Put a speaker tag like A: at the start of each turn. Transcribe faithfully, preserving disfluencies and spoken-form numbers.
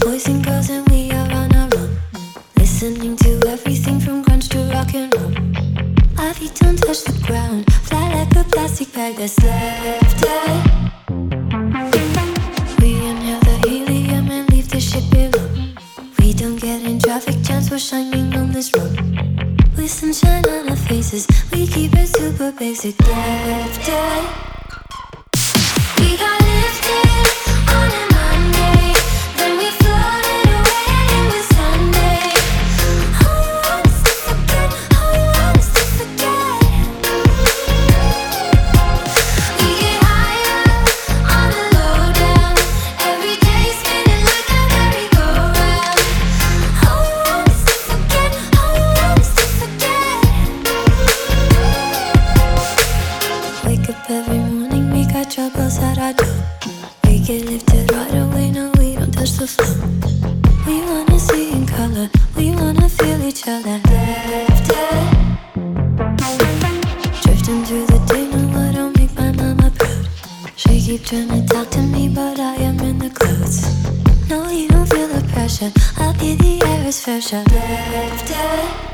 A: boys and girls, and we are on our own. Listening to everything from grunge to rock and roll. Our feet don't touch the ground, fly like a plastic bag that's lifted. We inhale the helium and leave the ship below. We don't get in traffic jams, we're shining on this road. With sunshine on our faces, we keep it super basic. Lifted. We got lifted on a Monday, then we floated away and it was Sunday. All you want is to forget, all you want is to forget. We get higher on a lowdown, every day spinning like a merry-go-round. All you want is to forget, all you want is to forget. Wake up every morning, we got troubles at our door. We get lifted right away, no, we don't touch the floor. We wanna see in color, we wanna feel each other. Lifted. Drifting through the day, no, I don't make my mama proud. She keep trying to talk to me, but I am in the clouds. No, you don't feel the pressure, I'll be the air is fresher. Lifted.